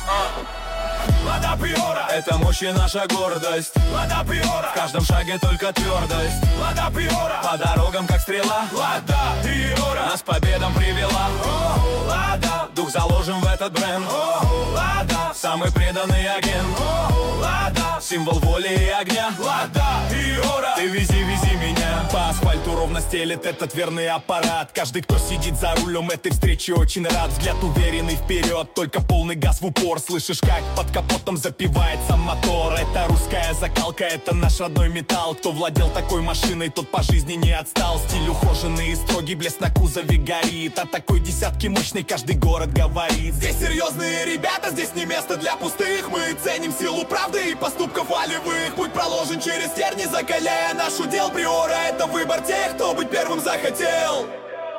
Лада Приора — это мощь и наша гордость. Лада Приора — в каждом шаге только твердость. Лада Приора — по дорогам как стрела. Лада Приора нас к победам привела. Лада, дух заложен в этот бренд. Лада, самый преданный агент. Лада, символ воли и огня. Лада Приора, ты вези, вези меня. По асфальту ровно стелет этот верный аппарат. Каждый, кто сидит за рулем этой встречи, очень рад. Взгляд уверенный вперед, только полный газ в упор. Слышишь, как под капотом запивается мотор. Это русская закалка, это наш родной металл. Кто владел такой машиной, тот по жизни не отстал. Стиль ухоженный и строгий, блеск на кузове горит. О такой десятке мощной каждый город говорит. Здесь серьезные ребята, здесь не место для пустых. Мы ценим силу правды и поступков волевых. Путь проложен через терни, закаляя наш удел. Приора — это выбор тех, кто быть первым захотел.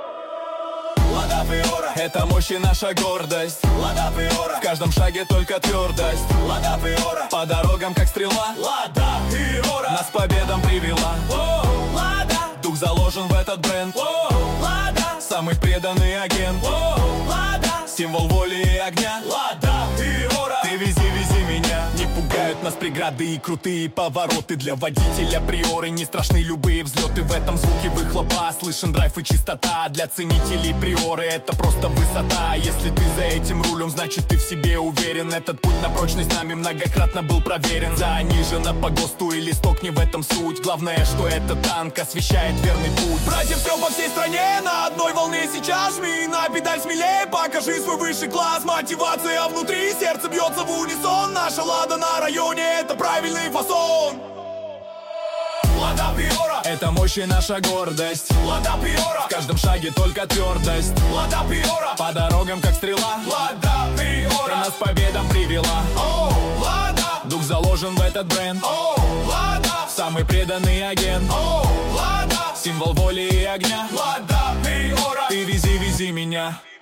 Лада Приора — это мощь и наша гордость. Лада Приора — в каждом шаге только твердость. Лада Приора — по дорогам как стрела. Лада Приора нас к победам привела. Лада, дух заложен в этот бренд. Лада, самый преданный агент. Лада, символ воли и огня. Лада Приора, ты вези, вези меня. Не пугают нас преграды и крутые повороты. Для водителя Приоры не страшны любые взлеты. В этом звуке выхлопа слышен драйв и чистота. Для ценителей Приоры это просто высота. Если ты за этим рулем, значит ты в себе уверен. Этот путь на прочность нами многократно был проверен. Занижено по ГОСТу и листок, не в этом суть. Главное, что этот танк освещает верный путь. Братьев стрел по всей стране, на одной волне сейчас. Жми на педаль смелее, покажи свой высший класс. Мотивация внутри, сердце бьется в унисон. Наша Лада на районе — это правильный фасон. Лада Приора — это мощь и наша гордость. Лада Приора — в каждом шаге только твердость. Лада Приора — по дорогам как стрела. Лада Приора нас к победам привела. Лада, дух заложен в этот бренд. Лада, самый преданный агент. Лада, символ воли и огня. Лада Приора, ты вези, вези меня.